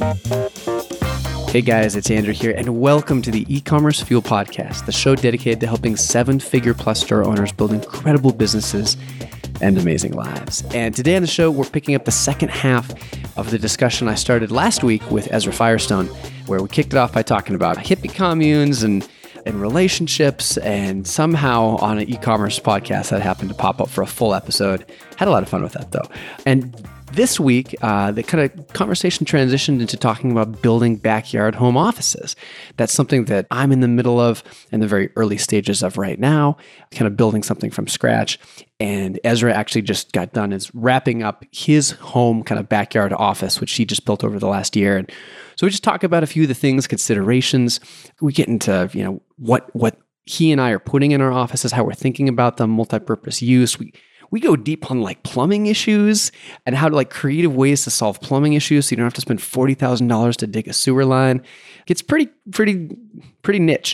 Hey guys, it's Andrew here, and welcome to the E-Commerce Fuel Podcast, the show dedicated to helping seven-figure plus store owners build incredible businesses and amazing lives. And today on the show, we're picking up the second half of the discussion I started last week with Ezra Firestone, where we kicked it off by talking about hippie communes and relationships, and somehow on an e-commerce podcast that happened to pop up for a full episode. Had a lot of fun with that though. And this week, the kind of conversation transitioned into talking about building backyard home offices. That's something that I'm in the middle of in the very early stages of right now, kind of building something from scratch. And Ezra actually just got done is wrapping up his home kind of backyard office, which he just built over the last year. And so we just talk about a few of the things, considerations. We get into, what he and I are putting in our offices, how we're thinking about them, multi-purpose use. We go deep on like plumbing issues and how to like creative ways to solve plumbing issues so you don't have to spend $40,000 to dig a sewer line. It gets pretty niche.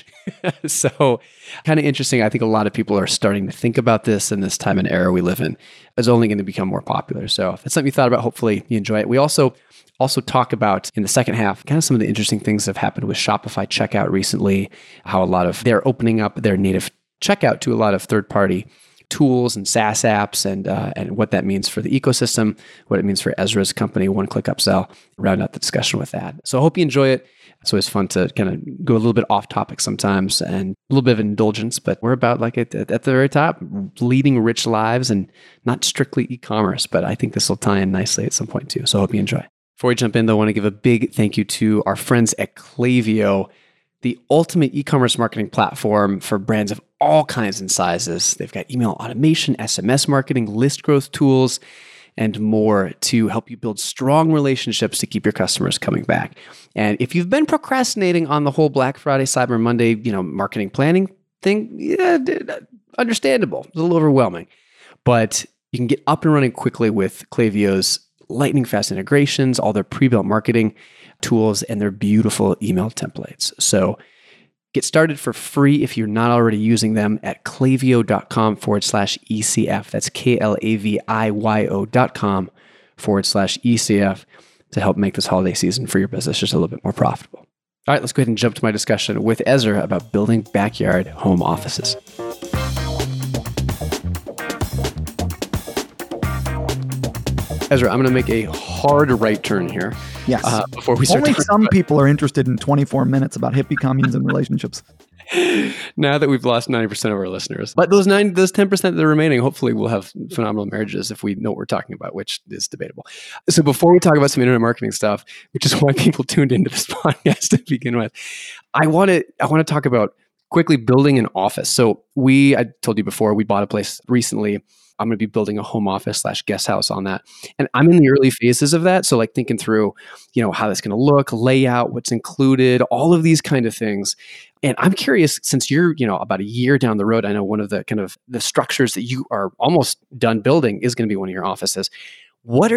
So kind of interesting. I think a lot of people are starting to think about this, and this time and era we live in is only going to become more popular. So if it's something you thought about, hopefully you enjoy it. We also talk about in the second half, kind of some of the interesting things that have happened with Shopify checkout recently, how a lot of they're opening up their native checkout to a lot of third-party tools and SaaS apps, and what that means for the ecosystem, what it means for Ezra's company, One Click Upsell. Round out the discussion with that. So I hope you enjoy it. It's always fun to kind of go a little bit off topic sometimes and a little bit of indulgence, but we're about like at the very top, leading rich lives and not strictly e-commerce, but I think this will tie in nicely at some point too. So I hope you enjoy. Before we jump in though, I want to give a big thank you to our friends at Klaviyo, the ultimate e-commerce marketing platform for brands of all kinds and sizes. They've got email automation, SMS marketing, list growth tools, and more to help you build strong relationships to keep your customers coming back. And if you've been procrastinating on the whole Black Friday, Cyber Monday, marketing planning thing, understandable. It's a little overwhelming. But you can get up and running quickly with Klaviyo's lightning fast integrations, all their pre-built marketing tools, and their beautiful email templates. So get started for free if you're not already using them at klaviyo.com/ECF. That's KLAVIYO.com/ECF to help make this holiday season for your business just a little bit more profitable. All right, let's go ahead and jump to my discussion with Ezra about building backyard home offices. Ezra, I'm going to make a hard right turn here. Yes. Before we start. Only some people are interested in 24 minutes about hippie communes and relationships. Now that we've lost 90% of our listeners. But those 10% that are remaining, hopefully we'll have phenomenal marriages if we know what we're talking about, which is debatable. So before we talk about some internet marketing stuff, which is why people tuned into this podcast to begin with, I want to talk about quickly building an office. So I told you before, we bought a place recently. I'm going to be building a home office / guest house on that. And I'm in the early phases of that. So like thinking through, how that's going to look, layout, what's included, all of these kind of things. And I'm curious, since you're, about a year down the road, I know one of the kind of the structures that you are almost done building is going to be one of your offices. What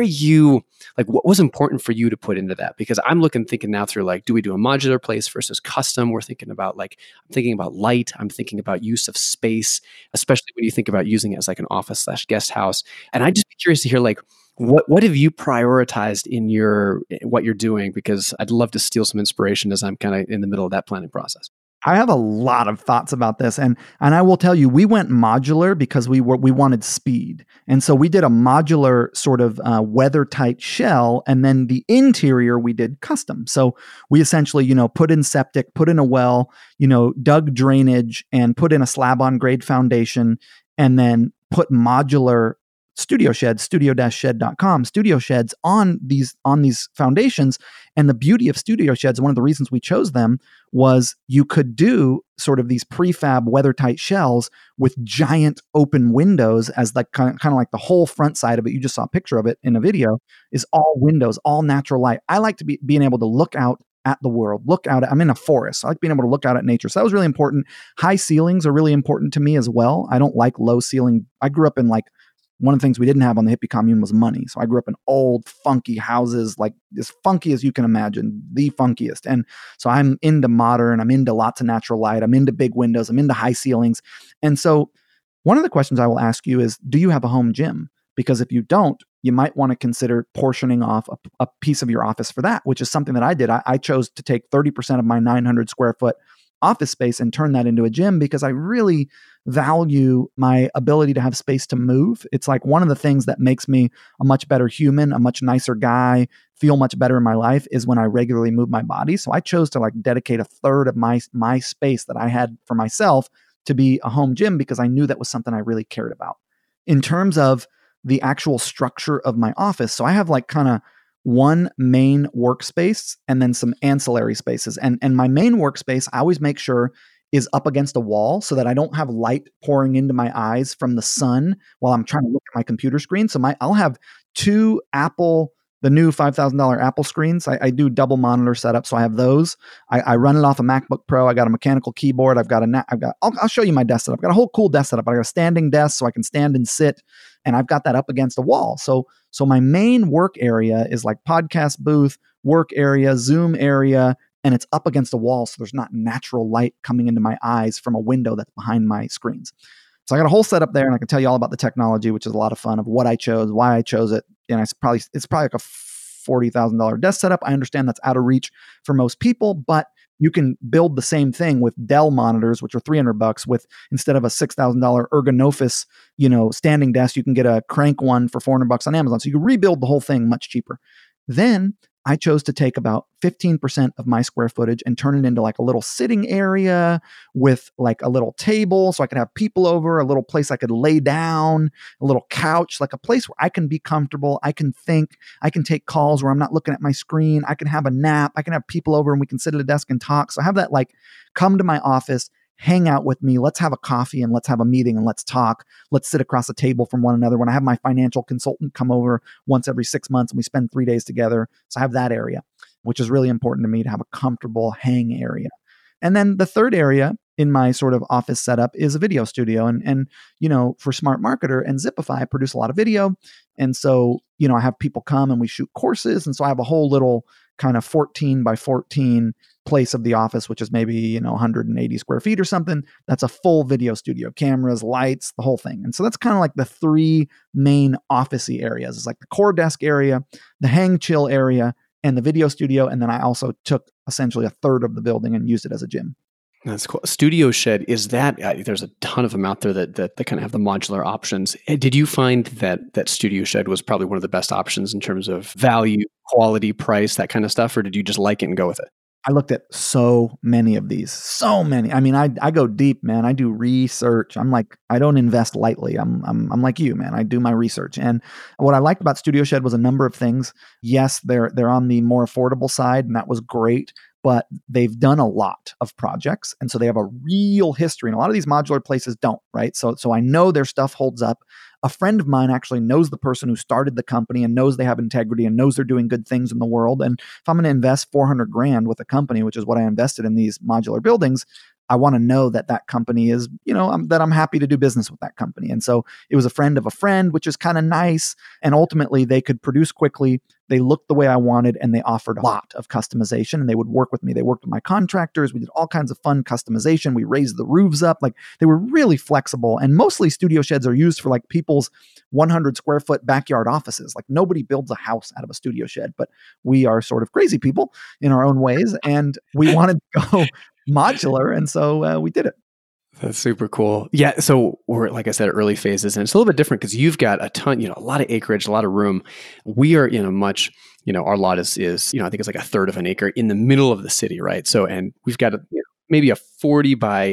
was important for you to put into that? Because I'm thinking now through do we do a modular place versus custom? I'm thinking about light. I'm thinking about use of space, especially when you think about using it as like an office / guest house. And I'd just be curious to hear what have you prioritized in what you're doing? Because I'd love to steal some inspiration as I'm kind of in the middle of that planning process. I have a lot of thoughts about this, and I will tell you, we went modular because we wanted speed, and so we did a modular sort of weather-tight shell, and then the interior we did custom. So we essentially, put in septic, put in a well, dug drainage, and put in a slab-on-grade foundation, and then put modular studio sheds, studio-shed.com, studio sheds on these foundations. And the beauty of studio sheds, one of the reasons we chose them, was you could do sort of these prefab weather-tight shells with giant open windows as like kind of like the whole front side of it. You just saw a picture of it in a video, is all windows, all natural light. I like to being able to look out at the world, I'm in a forest. I like being able to look out at nature. So that was really important. High ceilings are really important to me as well. I don't like low ceiling. I grew up in one of the things we didn't have on the hippie commune was money. So I grew up in old, funky houses, like as funky as you can imagine, the funkiest. And so I'm into modern, I'm into lots of natural light, I'm into big windows, I'm into high ceilings. And so one of the questions I will ask you is, do you have a home gym? Because if you don't, you might want to consider portioning off a piece of your office for that, which is something that I did. I chose to take 30% of my 900 square foot office space and turn that into a gym because I really value my ability to have space to move. It's like one of the things that makes me a much better human, a much nicer guy, feel much better in my life is when I regularly move my body. So I chose to like dedicate a third of my space that I had for myself to be a home gym because I knew that was something I really cared about. In terms of the actual structure of my office, so I have like kind of one main workspace and then some ancillary spaces. And my main workspace, I always make sure is up against a wall so that I don't have light pouring into my eyes from the sun while I'm trying to look at my computer screen. So I'll have two the new $5,000 Apple screens. I do double monitor setup. So I have those. I run it off a MacBook Pro. I got a mechanical keyboard. I'll show you my desk setup. I've got a whole cool desk setup. I got a standing desk so I can stand and sit. And I've got that up against a wall. So my main work area is like podcast booth, work area, Zoom area, and it's up against a wall. So there's not natural light coming into my eyes from a window that's behind my screens. So I got a whole setup there and I can tell you all about the technology, which is a lot of fun of what I chose, why I chose it. And it's probably like a $40,000 desk setup. I understand that's out of reach for most people, but you can build the same thing with Dell monitors, which are $300 with instead of a $6,000 Ergonophis, standing desk, you can get a crank one for $400 on Amazon. So you can rebuild the whole thing much cheaper. Then I chose to take about 15% of my square footage and turn it into like a little sitting area with like a little table so I could have people over, a little place I could lay down, a little couch, like a place where I can be comfortable. I can think, I can take calls where I'm not looking at my screen. I can have a nap. I can have people over and we can sit at a desk and talk. So I have that like come to my office, hang out with me. Let's have a coffee and let's have a meeting and let's talk. Let's sit across a table from one another. When I have my financial consultant come over once every 6 months and we spend 3 days together. So I have that area, which is really important to me to have a comfortable hang area. And then the third area in my sort of office setup is a video studio. And for Smart Marketer and Zipify, I produce a lot of video. And so, I have people come and we shoot courses. And so I have a whole little kind of 14 by 14 place of the office, which is maybe, 180 square feet or something. That's a full video studio, cameras, lights, the whole thing. And so that's kind of like the three main office-y areas. It's like the core desk area, the hang chill area, and the video studio. And then I also took essentially a third of the building and used it as a gym. That's cool. Studio Shed, is that, there's a ton of them out there that kind of have the modular options. Did you find that Studio Shed was probably one of the best options in terms of value, quality, price, that kind of stuff? Or did you just like it and go with it? I looked at so many of these, so many. I mean, I go deep, man. I do research. I'm like, I don't invest lightly. I'm like you, man. I do my research. And what I liked about Studio Shed was a number of things. Yes, they're on the more affordable side, and that was great. But they've done a lot of projects. And so they have a real history. And a lot of these modular places don't, right? So I know their stuff holds up. A friend of mine actually knows the person who started the company and knows they have integrity and knows they're doing good things in the world. And if I'm going to invest $400,000 with a company, which is what I invested in these modular buildings, I want to know that company is, that I'm happy to do business with that company. And so it was a friend of a friend, which is kind of nice. And ultimately they could produce quickly. They looked the way I wanted and they offered a lot of customization and they would work with me. They worked with my contractors. We did all kinds of fun customization. We raised the roofs up. Like they were really flexible. And mostly Studio Sheds are used for like people's 100 square foot backyard offices. Like nobody builds a house out of a Studio Shed, but we are sort of crazy people in our own ways. And we wanted to go modular. And so we did it. That's super cool. Yeah. So we're, like I said, early phases, and it's a little bit different because you've got a ton, a lot of acreage, a lot of room. We are in a much, our lot is, I think it's like a third of an acre in the middle of the city. Right. So, and we've got maybe a 40 by,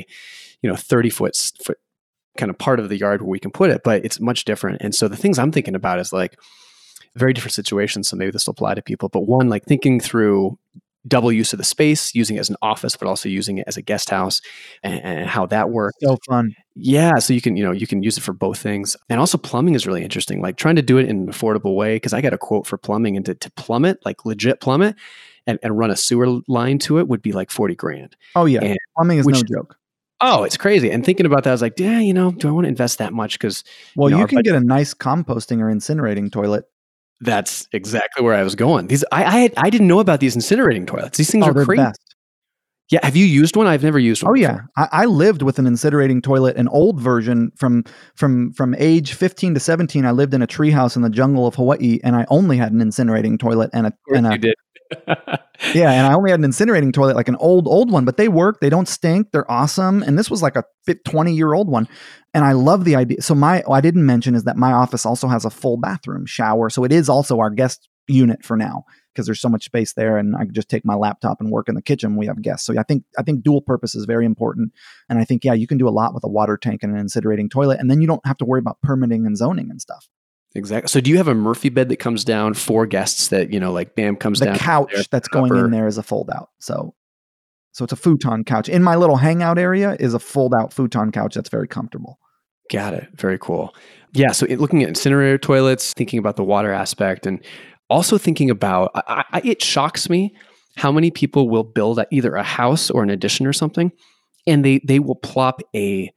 30 foot kind of part of the yard where we can put it, but it's much different. And so the things I'm thinking about is like very different situations. So maybe this will apply to people, but one, like thinking through double use of the space, using it as an office, but also using it as a guest house and how that works. So fun. Yeah. So you can use it for both things. And also plumbing is really interesting, like trying to do it in an affordable way. Cause I got a quote for plumbing, and to plumb it, like legit plumb it and run a sewer line to it would be like $40,000. Oh yeah. Plumbing is no joke. Oh, it's crazy. And thinking about that, I was like, yeah, do I want to invest that much? Cause you can get a nice composting or incinerating toilet. That's exactly where I was going. I didn't know about these incinerating toilets. These things are crazy. Best. Yeah. Have you used one? I've never used one. Oh yeah, I lived with an incinerating toilet, an old version from age 15 to 17. I lived in a treehouse in the jungle of Hawaii, and I only had an incinerating toilet Of course you did. yeah, and I only had an incinerating toilet, like an old one, but they work. They don't stink. They're awesome. And this was like a 20-year-old one, and I love the idea. So I didn't mention is that my office also has a full bathroom, shower, so it is also our guest unit for now, because there's so much space there, and I could just take my laptop and work in the kitchen when we have guests. So I think dual purpose is very important. And I think, yeah, you can do a lot with a water tank and an incinerating toilet, and then you don't have to worry about permitting and zoning and stuff. Exactly. So do you have a Murphy bed that comes down for guests that, like bam, comes down? The couch that's going in there is a fold out. So it's a futon couch. In my little hangout area is a fold out futon couch that's very comfortable. Got it. Very cool. Yeah. So looking at incinerator toilets, thinking about the water aspect, and also thinking about, it shocks me how many people will build either a house or an addition or something, and they will plop a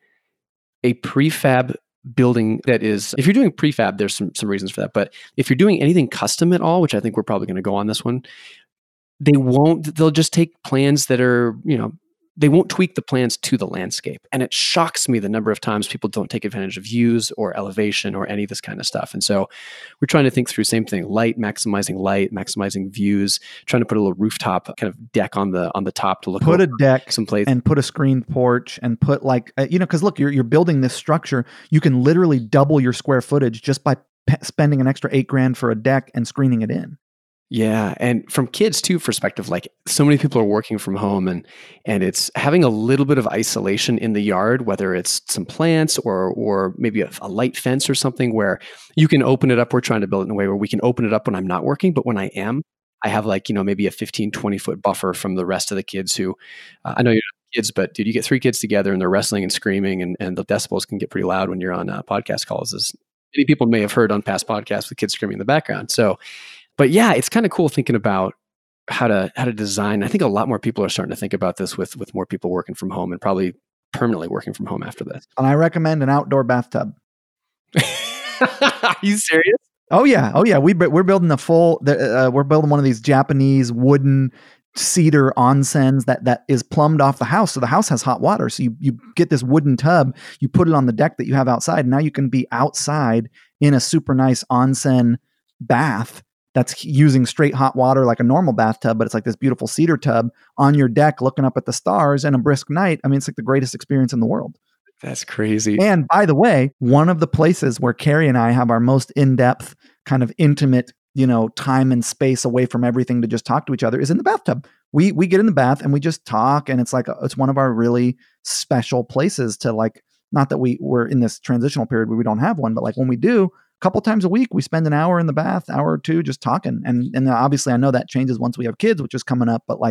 prefab building that is, if you're doing prefab, there's some reasons for that. But if you're doing anything custom at all, which I think we're probably going to go on this one, they'll just take plans that are, they won't tweak the plans to the landscape. And it shocks me the number of times people don't take advantage of views or elevation or any of this kind of stuff. And so we're trying to think through same thing, maximizing views, trying to put a little rooftop kind of deck on the top to look put a deck someplace, and put a screened porch and put because look, you're building this structure. You can literally double your square footage just by spending an extra $8,000 for a deck and screening it in. Yeah. And from kids too perspective, like so many people are working from home and it's having a little bit of isolation in the yard, whether it's some plants or maybe a light fence or something where you can open it up. We're trying to build it in a way where we can open it up when I'm not working, but when I am, I have maybe a 15, 20 foot buffer from the rest of the kids who, I know you're not kids, but dude, you get 3 kids together and they're wrestling and screaming and the decibels can get pretty loud when you're on podcast calls, as many people may have heard on past podcasts with kids screaming in the background. So, but yeah, it's kind of cool thinking about how to design. I think a lot more people are starting to think about this with more people working from home and probably permanently working from home after this. And I recommend an outdoor bathtub. Are you serious? Oh yeah. We're building we're building one of these Japanese wooden cedar onsens that is plumbed off the house. So the house has hot water. So you get this wooden tub, you put it on the deck that you have outside. And now you can be outside in a super nice onsen bath that's using straight hot water like a normal bathtub, but it's like this beautiful cedar tub on your deck looking up at the stars in a brisk night. I mean, it's like the greatest experience in the world. That's crazy. And by the way, one of the places where Carrie and I have our most in-depth, kind of intimate, time and space away from everything to just talk to each other is in the bathtub. We get in the bath and we just talk, and it's like it's one of our really special places to not that we're in this transitional period where we don't have one, but like when we do, couple times a week, we spend an hour in the bath, hour or two, just talking. And obviously I know that changes once we have kids, which is coming up, but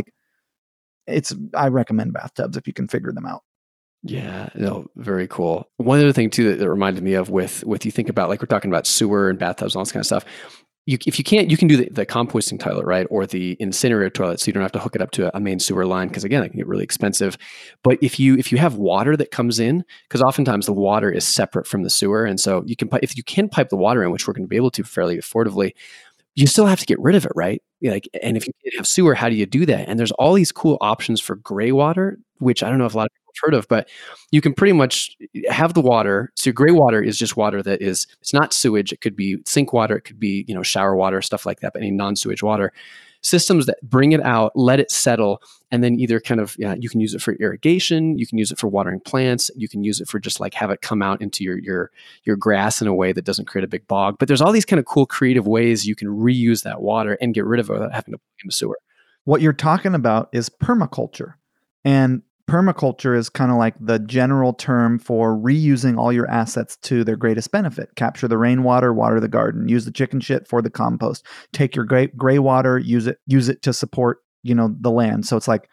I recommend bathtubs if you can figure them out. Yeah, no, very cool. One other thing too that reminded me of with you think about, like we're talking about sewer and bathtubs and all this kind of stuff. If you can't, you can do the composting toilet, right? Or the incinerator toilet, so you don't have to hook it up to a main sewer line, because again, it can get really expensive. But if you have water that comes in, because oftentimes the water is separate from the sewer, and so if you can pipe the water in, which we're going to be able to fairly affordably, you still have to get rid of it, right? And if you can't have sewer, how do you do that? And there's all these cool options for gray water, which I don't know if a lot of people have heard of, but you can pretty much have the water. So gray water is just water it's not sewage. It could be sink water. It could be, shower water, stuff like that, but any non-sewage water. Systems that bring it out, let it settle, and then either kind of, you can use it for irrigation, you can use it for watering plants, you can use it for just have it come out into your grass in a way that doesn't create a big bog. But there's all these kind of cool creative ways you can reuse that water and get rid of it without having to put it in the sewer. What you're talking about is permaculture. And permaculture is kind of like the general term for reusing all your assets to their greatest benefit. Capture the rainwater, water the garden, use the chicken shit for the compost, take your gray water, use it to support, the land. So it's like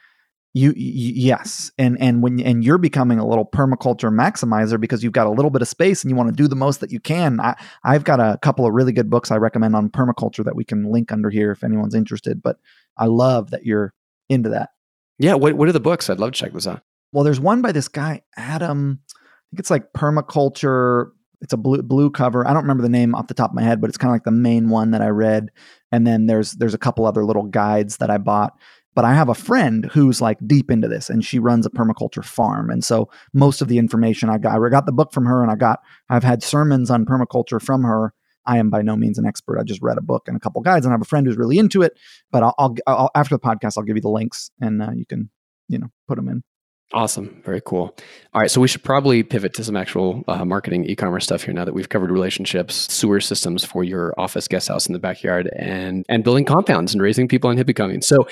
yes. And when you're becoming a little permaculture maximizer because you've got a little bit of space and you want to do the most that you can. I've got a couple of really good books I recommend on permaculture that we can link under here if anyone's interested, but I love that you're into that. Yeah. What are the books? I'd love to check those out. Well, there's one by this guy, Adam, I think it's like Permaculture. It's a blue cover. I don't remember the name off the top of my head, but it's kind of like the main one that I read. And then there's a couple other little guides that I bought. But I have a friend who's like deep into this, and she runs a permaculture farm. And so most of the information I got the book from her, and I've had sermons on permaculture from her. I am by no means an expert. I just read a book and a couple guides, and I have a friend who's really into it. But I'll after the podcast, I'll give you the links, and you can, put them in. Awesome. Very cool. All right. So we should probably pivot to some actual marketing e-commerce stuff here now that we've covered relationships, sewer systems for your office guest house in the backyard, and building compounds and raising people on hippie coming. So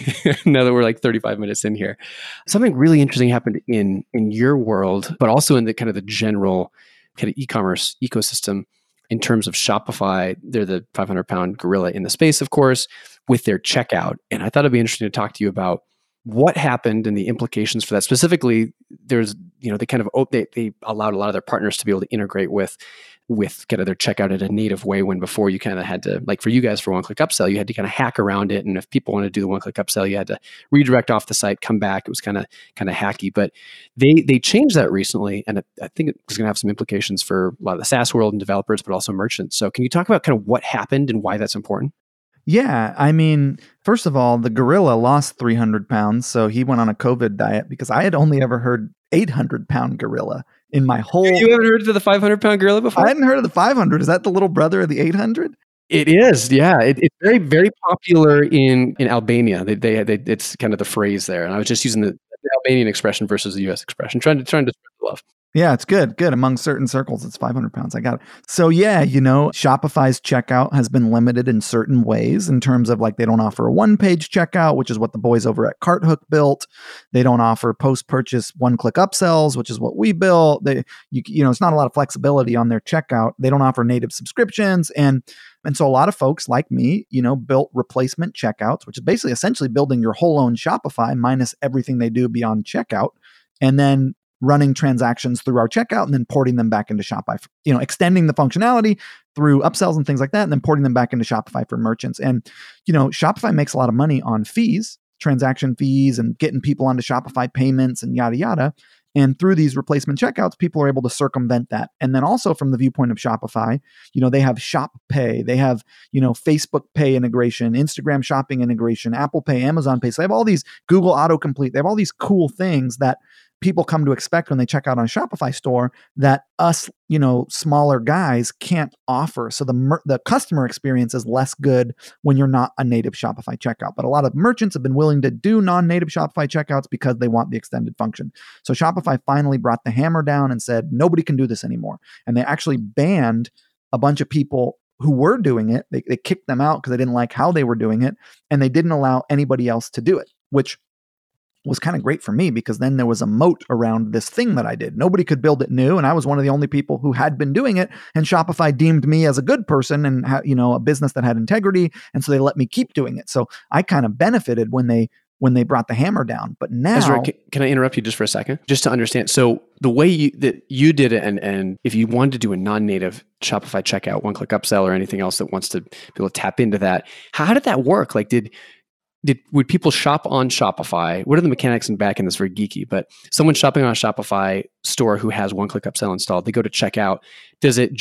now that we're like 35 minutes in here, something really interesting happened in your world, but also in the kind of the general kind of e-commerce ecosystem in terms of Shopify. They're the 500-pound gorilla in the space, of course, with their checkout. And I thought it'd be interesting to talk to you about what happened and the implications for that. Specifically, there's, they kind of, they allowed a lot of their partners to be able to integrate with kind of their checkout in a native way, when before you kind of had to, like for you guys for one-click upsell, you had to kind of hack around it. And if people wanted to do the one-click upsell, you had to redirect off the site, come back. It was kind of hacky, but they changed that recently. And I think it's going to have some implications for a lot of the SaaS world and developers, but also merchants. So can you talk about kind of what happened and why that's important? Yeah, I mean, first of all, the gorilla lost 300 pounds, so he went on a COVID diet, because I had only ever heard 800-pound gorilla in my whole... You haven't heard of the 500-pound gorilla before? I hadn't heard of the 500. Is that the little brother of the 800? It is, yeah. It's very, very popular in Albania. They it's kind of the phrase there. And I was just using the Albanian expression versus the US expression, trying to spread the love. Yeah, it's good. Among certain circles, it's 500 pounds. I got it. So yeah, Shopify's checkout has been limited in certain ways, in terms of like, they don't offer a one-page checkout, which is what the boys over at CartHook built. They don't offer post-purchase one-click upsells, which is what we built. It's not a lot of flexibility on their checkout. They don't offer native subscriptions. And so a lot of folks like me, built replacement checkouts, which is basically essentially building your whole own Shopify minus everything they do beyond checkout, and then running transactions through our checkout and then porting them back into Shopify, extending the functionality through upsells and things like that, and then porting them back into Shopify for merchants. And, Shopify makes a lot of money on fees, transaction fees, and getting people onto Shopify payments and yada, yada. And through these replacement checkouts, people are able to circumvent that. And then also from the viewpoint of Shopify, they have Shop Pay, they have, Facebook Pay integration, Instagram shopping integration, Apple Pay, Amazon Pay. So they have all these, Google Autocomplete. They have all these cool things that people come to expect when they check out on a Shopify store that us, smaller guys can't offer. So the customer experience is less good when you're not a native Shopify checkout. But a lot of merchants have been willing to do non-native Shopify checkouts because they want the extended function. So Shopify finally brought the hammer down and said, nobody can do this anymore. And they actually banned a bunch of people who were doing it. They kicked them out because they didn't like how they were doing it. And they didn't allow anybody else to do it, which was kind of great for me, because then there was a moat around this thing that I did. Nobody could build it new, and I was one of the only people who had been doing it, and Shopify deemed me as a good person and a business that had integrity, and so they let me keep doing it. So I kind of benefited when they brought the hammer down. But now, Ezra, can I interrupt you just for a second, just to understand? So the way you did it, and if you wanted to do a non-native Shopify checkout, one-click upsell, or anything else that wants to be able to tap into that, how did that work? Like, would people shop on Shopify? What are the mechanics in back end? That's very geeky, but someone shopping on a Shopify store who has one-click upsell installed, they go to checkout. Does it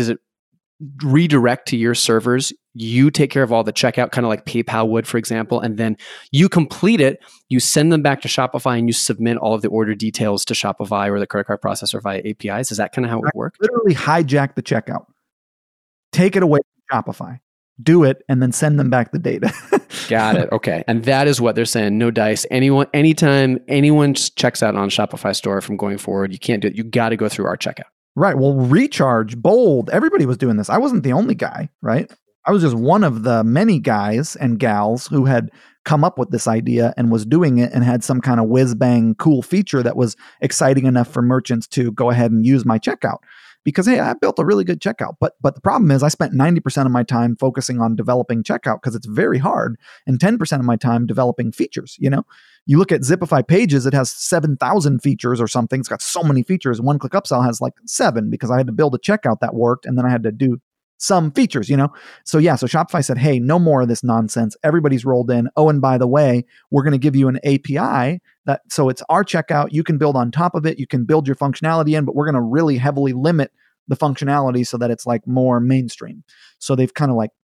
redirect to your servers? You take care of all the checkout, kind of like PayPal would, for example, and then you complete it. You send them back to Shopify and you submit all of the order details to Shopify or the credit card processor via APIs. Is that kind of how it would work? Literally hijack the checkout, take it away from Shopify, do it, and then send them back the data. Got it. Okay. And that is what they're saying. No dice. Anytime anyone checks out on Shopify store from going forward, you can't do it. You got to go through our checkout. Right. Well, Recharge, Bold, everybody was doing this. I wasn't the only guy, right? I was just one of the many guys and gals who had come up with this idea and was doing it and had some kind of whiz-bang cool feature that was exciting enough for merchants to go ahead and use my checkout. Because, hey, I built a really good checkout. But the problem is I spent 90% of my time focusing on developing checkout because it's very hard, and 10% of my time developing features. You look at Zipify Pages, it has 7,000 features or something. It's got so many features. One-click upsell has like 7 because I had to build a checkout that worked, and then I had to do some features, So Shopify said, hey, no more of this nonsense. Everybody's rolled in. Oh, and by the way, we're going to give you an API so it's our checkout. You can build on top of it. You can build your functionality in, but we're going to really heavily limit the functionality so that it's like more mainstream. So they've kind of like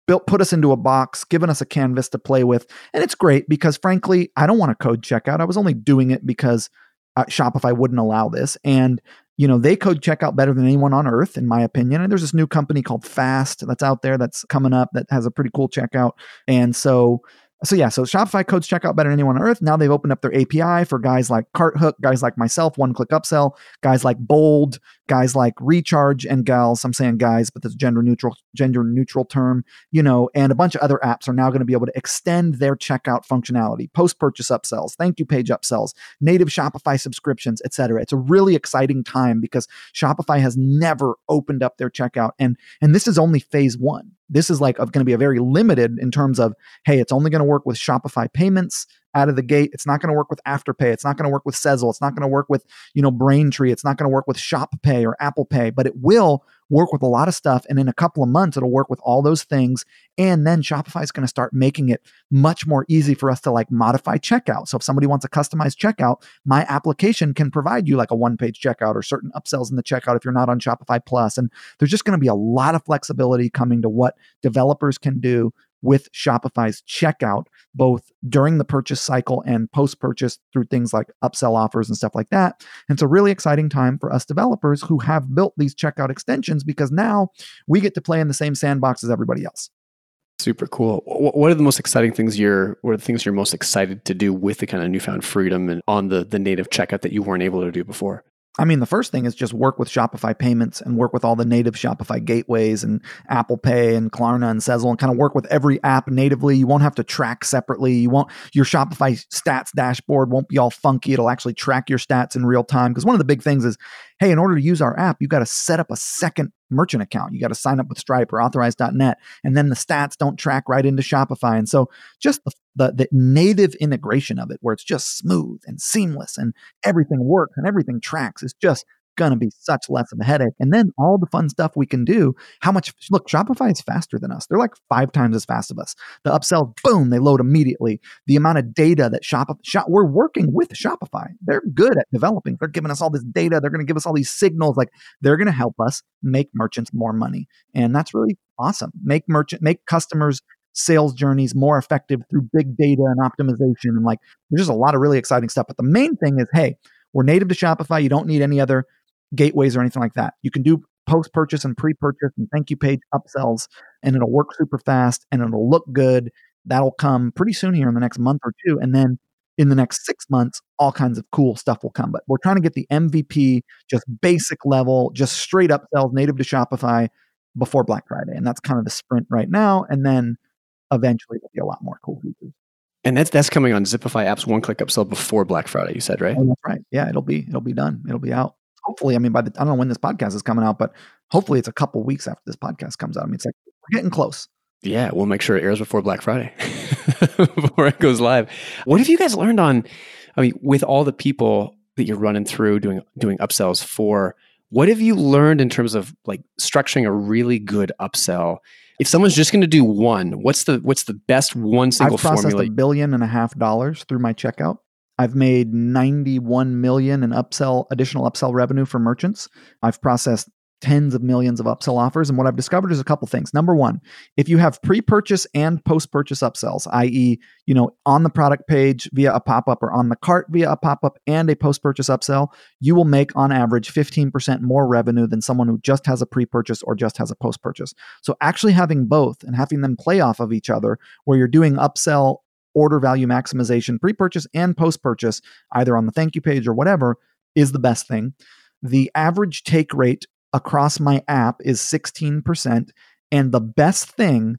put us into a box, given us a canvas to play with. And it's great because frankly, I don't want to code checkout. I was only doing it because Shopify wouldn't allow this. And they code checkout better than anyone on earth, in my opinion. And there's this new company called Fast that's out there that's coming up that has a pretty cool checkout. And so Shopify codes checkout better than anyone on earth. Now they've opened up their API for guys like CartHook, guys like myself, One Click Upsell, guys like Bold, guys like Recharge, and gals. I'm saying guys, but that's a gender neutral term, and a bunch of other apps are now going to be able to extend their checkout functionality, post-purchase upsells, thank you page upsells, native Shopify subscriptions, etc. It's a really exciting time because Shopify has never opened up their checkout. And this is only phase one. This is going to be a very limited in terms of, hey, it's only going to work with Shopify payments out of the gate. It's not going to work with Afterpay. It's not going to work with Sezzle. It's not going to work with, Braintree. It's not going to work with Shop Pay or Apple Pay, but it will work with a lot of stuff. And in a couple of months, it'll work with all those things. And then Shopify is going to start making it much more easy for us to modify checkout. So if somebody wants a customized checkout, my application can provide you a one-page checkout or certain upsells in the checkout if you're not on Shopify Plus. And there's just going to be a lot of flexibility coming to what developers can do with Shopify's checkout, both during the purchase cycle and post-purchase through things like upsell offers and stuff like that. And it's a really exciting time for us developers who have built these checkout extensions because now we get to play in the same sandbox as everybody else. Super cool. What are the most exciting things you're most excited to do with the kind of newfound freedom and on the native checkout that you weren't able to do before? I mean, the first thing is just work with Shopify payments and work with all the native Shopify gateways and Apple Pay and Klarna and Sezzle and kind of work with every app natively. You won't have to track separately. Your Shopify stats dashboard won't be all funky. It'll actually track your stats in real time. Because one of the big things is, hey, in order to use our app, you got to set up a second merchant account. You got to sign up with Stripe or Authorize.net, and then the stats don't track right into Shopify. And so just the native integration of it, where it's just smooth and seamless and everything works and everything tracks, is just going to be such less of a headache. And then all the fun stuff we can do. Look, Shopify is faster than us. They're like 5 times as fast as us. The upsells, boom, they load immediately. The amount of data that we're working with Shopify. They're good at developing. They're giving us all this data. They're going to give us all these signals. They're going to help us make merchants more money. And that's really awesome. Make customers' sales journeys more effective through big data and optimization. And there's just a lot of really exciting stuff. But the main thing is, hey, we're native to Shopify. You don't need any other gateways or anything like that. You can do post-purchase and pre-purchase and thank you page upsells, and it'll work super fast and it'll look good. That'll come pretty soon here in the next month or two. And then in the next 6 months, all kinds of cool stuff will come. But we're trying to get the MVP, just basic level, just straight upsells native to Shopify before Black Friday. And that's kind of the sprint right now. And then eventually there'll be a lot more cool features. And that's coming on Zipify Apps One Click Upsell before Black Friday, you said, right? Oh, that's right. Yeah, it'll be done. It'll be out. Hopefully, I don't know when this podcast is coming out, but hopefully it's a couple weeks after this podcast comes out. I mean, it's we're getting close. Yeah, we'll make sure it airs before Black Friday, before it goes live. What have you guys learned with all the people that you're running through doing upsells for? What have you learned in terms of structuring a really good upsell? If someone's just going to do one, what's the best one single formula? I've processed $1.5 billion through my checkout. I've made $91 million in additional upsell revenue for merchants. I've processed tens of millions of upsell offers. And what I've discovered is a couple things. Number one, if you have pre-purchase and post-purchase upsells, i.e., on the product page via a pop-up or on the cart via a pop-up and a post-purchase upsell, you will make on average 15% more revenue than someone who just has a pre-purchase or just has a post-purchase. So actually having both and having them play off of each other, where you're doing upsell order value maximization, pre-purchase and post-purchase, either on the thank you page or whatever, is the best thing. The average take rate across my app is 16%. And the best thing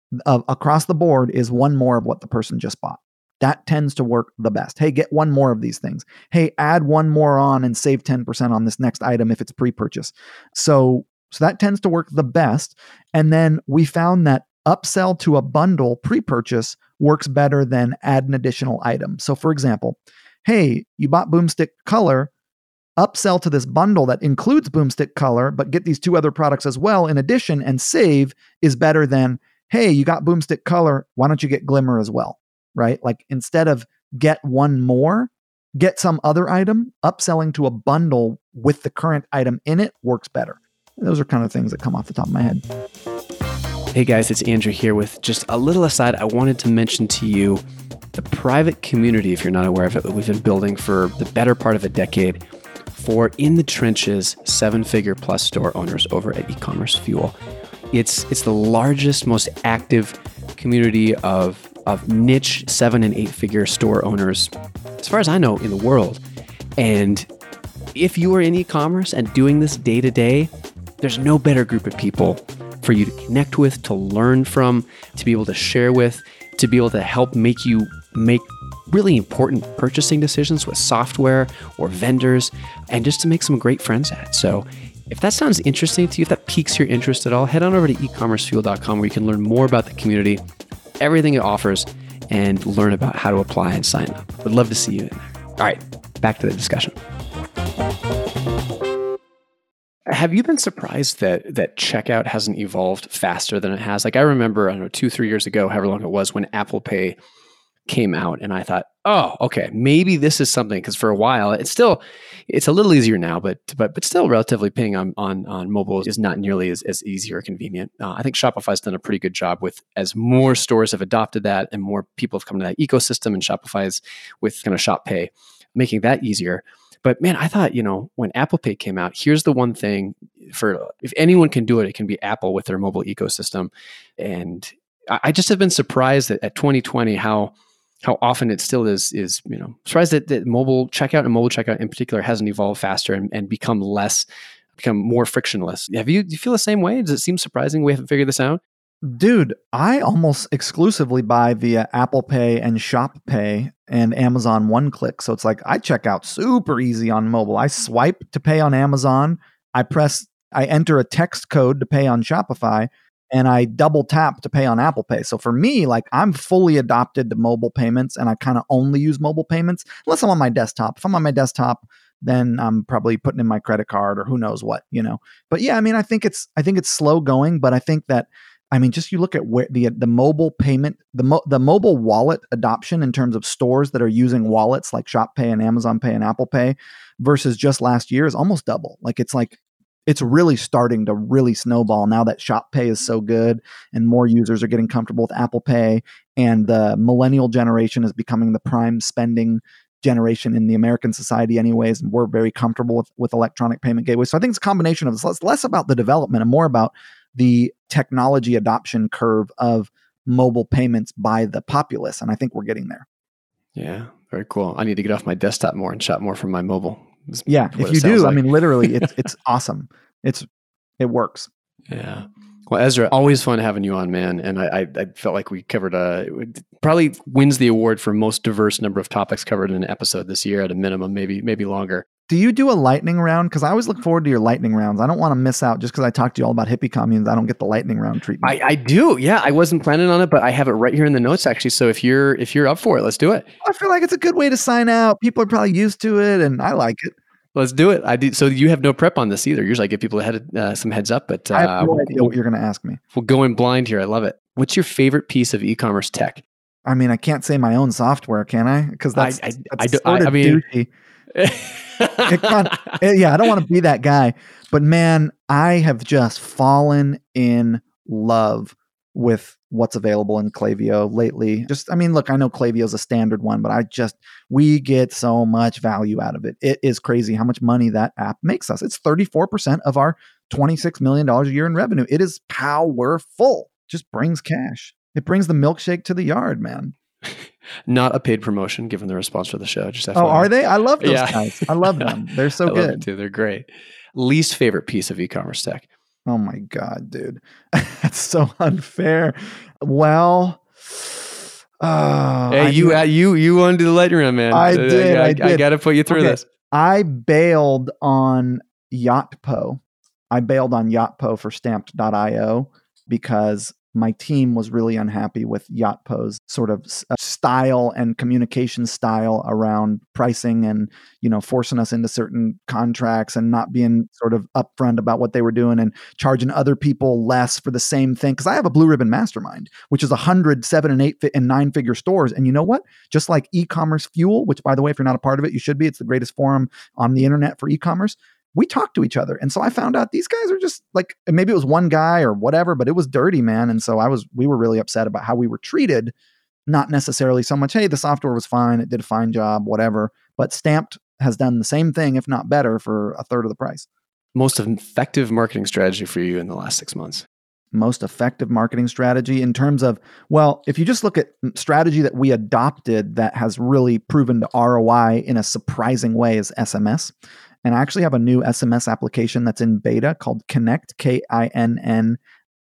across the board is one more of what the person just bought. That tends to work the best. Hey, get one more of these things. Hey, add one more on and save 10% on this next item if it's pre-purchase. So that tends to work the best. And then we found that upsell to a bundle pre-purchase works better than add an additional item. So for example, hey, you bought Boomstick Color, upsell to this bundle that includes Boomstick Color, but get these 2 other products as well in addition and save is better than, hey, you got Boomstick Color, why don't you get Glimmer as well, right? Instead of get one more, get some other item, upselling to a bundle with the current item in it works better. Those are kind of things that come off the top of my head. Hey guys, it's Andrew here with just a little aside. I wanted to mention to you the private community, if you're not aware of it, that we've been building for the better part of a decade for in the trenches 7-figure plus store owners over at E-commerce Fuel. It's the largest, most active community of niche 7 and 8-figure store owners, as far as I know, in the world. And if you are in e-commerce and doing this day to day, there's no better group of people for you to connect with, to learn from, to be able to share with, to be able to help make you make really important purchasing decisions with software or vendors, and just to make some great friends at. So if that sounds interesting to you, if that piques your interest at all, head on over to ecommercefuel.com where you can learn more about the community, everything it offers, and learn about how to apply and sign up. Would love to see you in there. All right, back to the discussion. Have you been surprised that checkout hasn't evolved faster than it has? Like I remember, 2-3 years ago, however long it was, when Apple Pay came out, and I thought, oh, okay, maybe this is something, because for a while it's a little easier now, but still relatively paying on mobile is not nearly as easy or convenient. I think Shopify's done a pretty good job with, as more stores have adopted that and more people have come to that ecosystem, and Shopify's with kind of Shop Pay, making that easier. But man, I thought, when Apple Pay came out, here's the one thing if anyone can do it, it can be Apple with their mobile ecosystem. And I just have been surprised at 2020 how often it still is surprised that mobile checkout and mobile checkout in particular hasn't evolved faster and become more frictionless. Do you feel the same way? Does it seem surprising we haven't figured this out? Dude, I almost exclusively buy via Apple Pay and Shop Pay and Amazon One-Click. So it's like I check out super easy on mobile. I swipe to pay on Amazon. I enter a text code to pay on Shopify, and I double tap to pay on Apple Pay. So for me, like I'm fully adopted to mobile payments, and I kind of only use mobile payments unless I'm on my desktop. If I'm on my desktop, then I'm probably putting in my credit card or who knows what, But yeah, I think it's slow going, but I think that just you look at where the mobile payment, the mobile wallet adoption in terms of stores that are using wallets like Shop Pay and Amazon Pay and Apple Pay versus just last year is almost double. It's really starting to really snowball now that Shop Pay is so good and more users are getting comfortable with Apple Pay, and the millennial generation is becoming the prime spending generation in the American society anyways, and we're very comfortable with electronic payment gateways. So I think it's a combination of it's less about the development and more about the technology adoption curve of mobile payments by the populace. And I think we're getting there. Yeah, very cool. I need to get off my desktop more and shop more from my mobile. Yeah, if you do, like. Literally, it's awesome. It works. Yeah. Well, Ezra, always fun having you on, man. And I felt like we covered probably wins the award for most diverse number of topics covered in an episode this year at a minimum, maybe longer. Do you do a lightning round? Because I always look forward to your lightning rounds. I don't want to miss out just because I talked to you all about hippie communes. I don't get the lightning round treatment. I do. Yeah, I wasn't planning on it, but I have it right here in the notes actually. So if you're up for it, let's do it. I feel like it's a good way to sign out. People are probably used to it, and I like it. Let's do it. I do. So you have no prep on this either. Usually I give people some heads up, but I have no idea what you're going to ask me. We'll go in blind here. I love it. What's your favorite piece of e-commerce tech? I can't say my own software, can I? Because that's douchey. I don't want to be that guy, but man, I have just fallen in love with what's available in Klaviyo lately. Look, I know Klaviyo is a standard one, but we get so much value out of it. It is crazy how much money that app makes us. It's 34% of our $26 million a year in revenue. It is powerful. Just brings cash. It brings the milkshake to the yard, man. Not a paid promotion, given the response for the show. Just FYI. Oh, are they? I love those guys. I love them. They're so good. Love them too. They're great. Least favorite piece of e-commerce tech? Oh my God, dude. That's so unfair. Well, hey, you want to do the lightning round, man. I did. I got to put you through this. I bailed on Yotpo. I bailed on Yotpo for Stamped.io because my team was really unhappy with Yotpo's sort of style and communication style around pricing and, forcing us into certain contracts and not being sort of upfront about what they were doing and charging other people less for the same thing. Because I have a Blue Ribbon Mastermind, which is 100, 7 and 8 and 9-figure stores. And you know what? Just like E-commerce Fuel, which by the way, if you're not a part of it, you should be. It's the greatest forum on the internet for e-commerce. we talk to each other. And so I found out these guys are just like, maybe it was one guy or whatever, but it was dirty, man. And so we were really upset about how we were treated. Not necessarily so much, hey, the software was fine, it did a fine job, whatever. But Stamped has done the same thing, if not better, for a third of the price. Most effective marketing strategy for you in the last 6 months? Most effective marketing strategy in terms of, well, if you just look at strategy that we adopted that has really proven to ROI in a surprising way is SMS. And I actually have a new SMS application that's in beta called Connect, KINNEKT,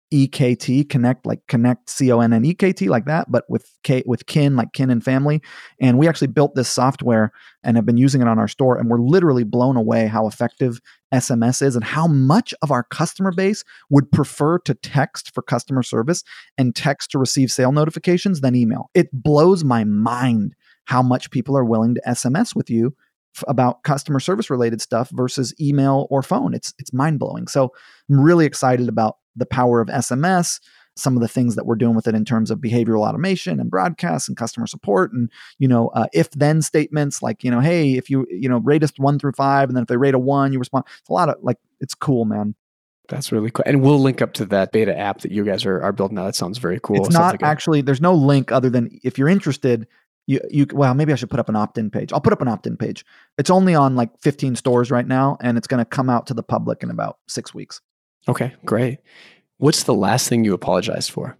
Connect, like Connect, CONNEKT, like that, but with kin, like kin and family. And we actually built this software and have been using it on our store. And we're literally blown away how effective SMS is and how much of our customer base would prefer to text for customer service and text to receive sale notifications than email. It blows my mind how much people are willing to SMS with you about customer service related stuff versus email or phone. It's mind blowing. So I'm really excited about the power of SMS, some of the things that we're doing with it in terms of behavioral automation and broadcasts and customer support and, if then statements like, hey, if you rate us 1 through 5, and then if they rate a 1, you respond. It's a lot of it's cool, man. That's really cool. And we'll link up to that beta app that you guys are building now. That sounds very cool. It's not actually, there's no link other than if you're interested, well, maybe I should put up an opt-in page. I'll put up an opt-in page. It's only on like 15 stores right now, and it's going to come out to the public in about 6 weeks. Okay, great. What's the last thing you apologized for?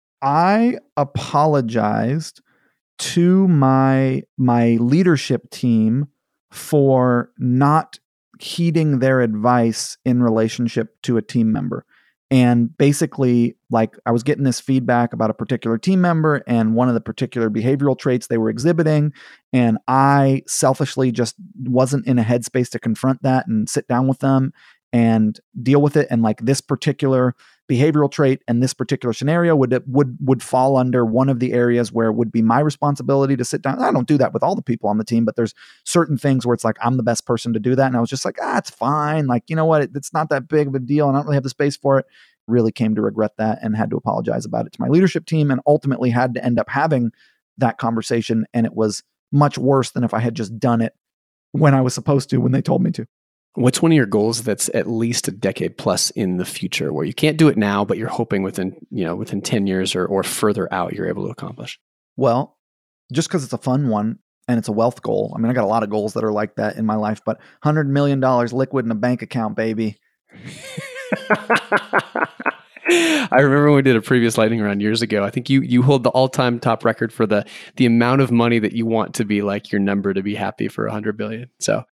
I apologized to my leadership team for not heeding their advice in relationship to a team member. And basically, like, I was getting this feedback about a particular team member and one of the particular behavioral traits they were exhibiting. And I selfishly just wasn't in a headspace to confront that and sit down with them and deal with it. And like, this particular behavioral trait and this particular scenario would fall under one of the areas where it would be my responsibility to sit down. I don't do that with all the people on the team, but there's certain things where it's like, I'm the best person to do that. And I was just like, it's fine. Like, you know what? It's not that big of a deal. And I don't really have the space for it. Really came to regret that and had to apologize about it to my leadership team, and ultimately had to end up having that conversation. And it was much worse than if I had just done it when I was supposed to, when they told me to. What's one of your goals that's at least a decade plus in the future, where you can't do it now, but you're hoping within 10 years or further out, you're able to accomplish? Well, just because it's a fun one and it's a wealth goal. I mean, I got a lot of goals that are like that in my life, but $100 million liquid in a bank account, baby. I remember when we did a previous lightning round years ago. I think you hold the all-time top record for the amount of money that you want to be like your number to be happy for 100 billion. So.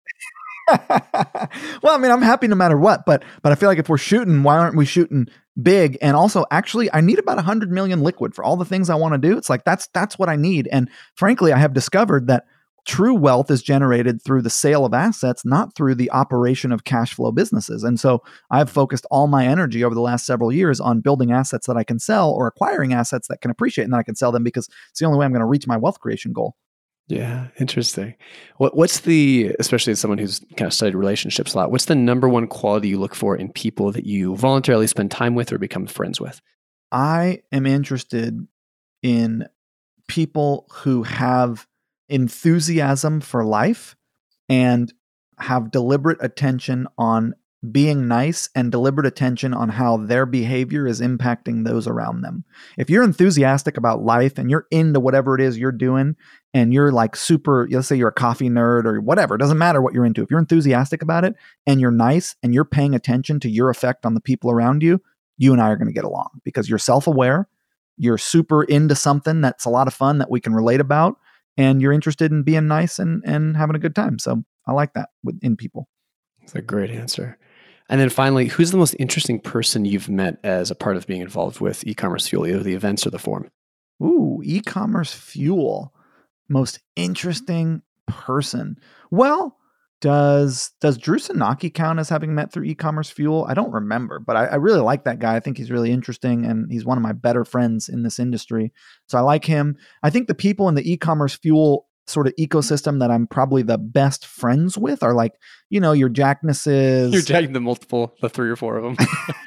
Well, I mean, I'm happy no matter what, but I feel like if we're shooting, why aren't we shooting big? And also, actually, I need about 100 million liquid for all the things I want to do. It's like, that's what I need. And frankly, I have discovered that true wealth is generated through the sale of assets, not through the operation of cash flow businesses. And so I've focused all my energy over the last several years on building assets that I can sell, or acquiring assets that can appreciate and that I can sell them, because it's the only way I'm going to reach my wealth creation goal. Yeah, interesting. What's especially as someone who's kind of studied relationships a lot, what's the number one quality you look for in people that you voluntarily spend time with or become friends with? I am interested in people who have enthusiasm for life and have deliberate attention on being nice and deliberate attention on how their behavior is impacting those around them. If you're enthusiastic about life and you're into whatever it is you're doing, and you're like super, let's say you're a coffee nerd or whatever, it doesn't matter what you're into. If you're enthusiastic about it and you're nice and you're paying attention to your effect on the people around you, you and I are going to get along, because you're self-aware, you're super into something that's a lot of fun that we can relate about, and you're interested in being nice and having a good time. So I like that in people. That's a great answer. And then finally, who's the most interesting person you've met as a part of being involved with E-commerce Fuel, either the events or the forum? Ooh, E-commerce Fuel. Most interesting person. Well, does Drew Sanaki count as having met through E-commerce Fuel? I don't remember, but I really like that guy. I think he's really interesting, and he's one of my better friends in this industry. So I like him. I think the people in the E-commerce Fuel sort of ecosystem that I'm probably the best friends with are like, your Jacknesses. You're jacking the 3 or 4 of them.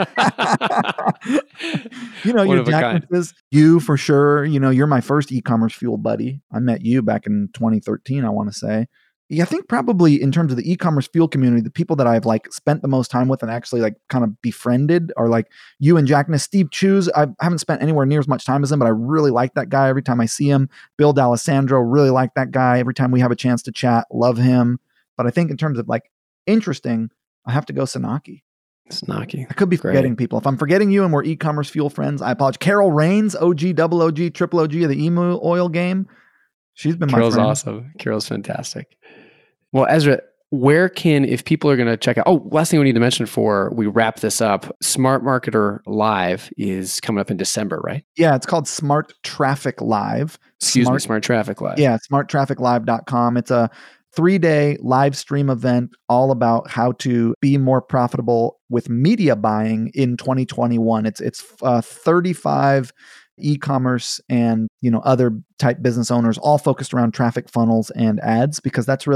Your Jacknesses. You for sure. You're my first E-commerce Fuel buddy. I met you back in 2013, I want to say. Yeah, I think probably in terms of the e-commerce fuel community, the people that I've like spent the most time with and actually like kind of befriended are like you and Jackness. Steve Chews, I haven't spent anywhere near as much time as him, but I really like that guy every time I see him. Bill D'Alessandro, really like that guy. Every time we have a chance to chat, love him. But I think in terms of like interesting, I have to go Sanaki. Sanaki. I could be forgetting people. If I'm forgetting you and we're e-commerce fuel friends, I apologize. Carol Rains, OG, double OG, triple OG of the Emu Oil game. She's been my friend. Carol's awesome. Carol's fantastic. Well, Ezra, where can, if people are going to check out, last thing we need to mention before we wrap this up, Smart Marketer Live is coming up in December, right? Yeah, it's called Smart Traffic Live. Smart Traffic Live. Yeah, smarttrafficlive.com. It's a 3-day live stream event all about how to be more profitable with media buying in 2021. It's 35 e-commerce and other type business owners, all focused around traffic funnels and ads, because that's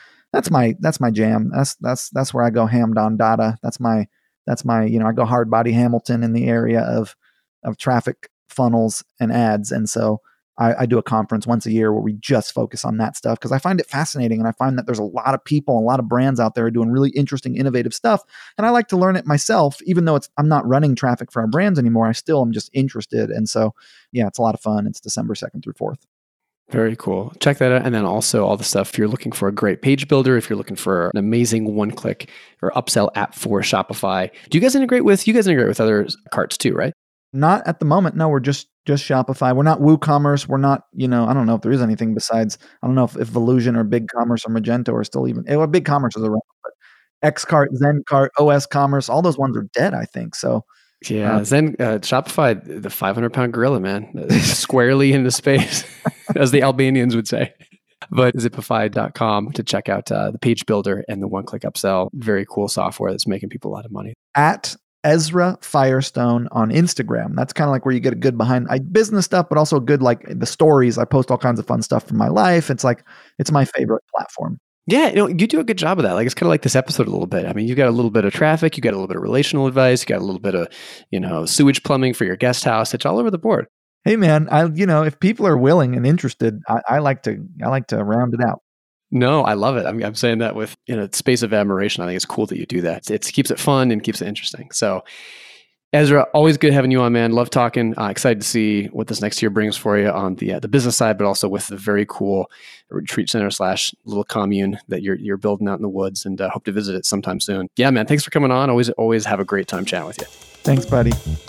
my jam. That's where I go hammed on data. That's my I go hard body Hamilton in the area of traffic funnels and ads. And so I do a conference once a year where we just focus on that stuff because I find it fascinating, and I find that there's a lot of people, a lot of brands out there doing really interesting, innovative stuff, and I like to learn it myself. Even though I'm not running traffic for our brands anymore, I still am just interested, and so yeah, it's a lot of fun. It's December 2nd through 4th. Very cool. Check that out. And then also all the stuff, if you're looking for a great page builder, if you're looking for an amazing one-click or upsell app for Shopify. You guys integrate with other carts too, right? Not at the moment. No, we're just Shopify. We're not WooCommerce. We're not, I don't know if there is anything besides, I don't know if Volusion or BigCommerce or Magento are still even, BigCommerce is around, but Xcart, ZenCart, OS Commerce, all those ones are dead, I think. So yeah, Shopify, the 500-pound gorilla, man, squarely in the space, as the Albanians would say. But Zipify.com to check out the page builder and the one-click upsell. Very cool software that's making people a lot of money. At Ezra Firestone on Instagram. That's kind of like where you get a good behind business stuff, but also good like the stories. I post all kinds of fun stuff from my life. It's my favorite platform. Yeah, you do a good job of that. Like it's kind of like this episode a little bit. I mean, you got a little bit of traffic, you got a little bit of relational advice, you got a little bit of, sewage plumbing for your guest house. It's all over the board. Hey man, if people are willing and interested, I like to round it out. No, I love it. I'm saying that with a space of admiration. I think it's cool that you do that. It keeps it fun and keeps it interesting. So Ezra, always good having you on, man. Love talking. Excited to see what this next year brings for you on the business side, but also with the very cool retreat center / little commune that you're building out in the woods, and hope to visit it sometime soon. Yeah, man. Thanks for coming on. Always have a great time chatting with you. Thanks, buddy.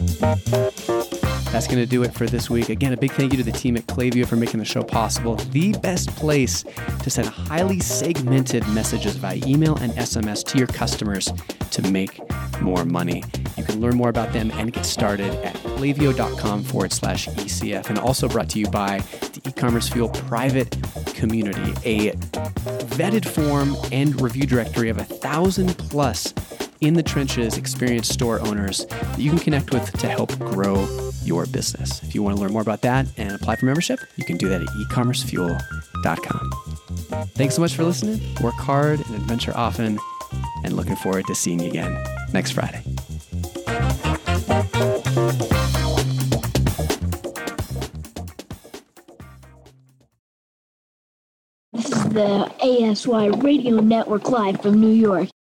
That's going to do it for this week. Again, a big thank you to the team at Klaviyo for making the show possible. The best place to send highly segmented messages via email and SMS to your customers to make more money. You can learn more about them and get started at klaviyo.com/ECF. And also brought to you by the E-commerce Fuel private community, a vetted form and review directory of 1,000+ in the trenches experienced store owners that you can connect with to help grow your business. If you want to learn more about that and apply for membership, you can do that at ecommercefuel.com. Thanks so much for listening. Work hard and adventure often, and looking forward to seeing you again next Friday. This is the ASY Radio Network live from New York.